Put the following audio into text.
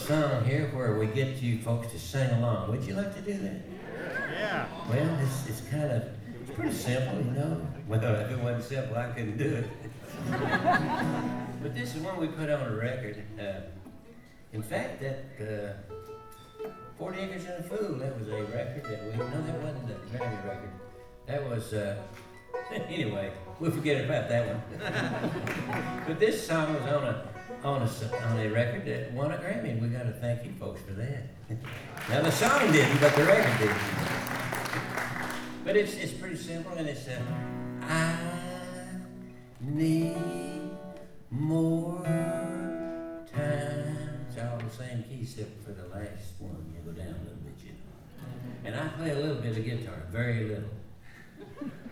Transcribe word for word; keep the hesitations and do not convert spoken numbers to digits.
song here where we get you folks to sing along. Would you like to do that? Yeah. Well, it's, it's kind of, it's pretty simple, you know. Well, if it wasn't simple, I couldn't do it. But this is one we put on a record. Uh, in fact, that uh, forty Acres and a Fool, that was a record that we, no, that wasn't the Grammy record. That was, uh, anyway, we'll forget about that one. But this song was on a, on a, on a record that won a Grammy, and we got to thank you folks for that. Now, the song didn't, but the record did. But it's, it's pretty simple, and it's, uh, I need more time. It's all the same key except for the last one. You go down a little bit, you know. And I play a little bit of guitar, very little.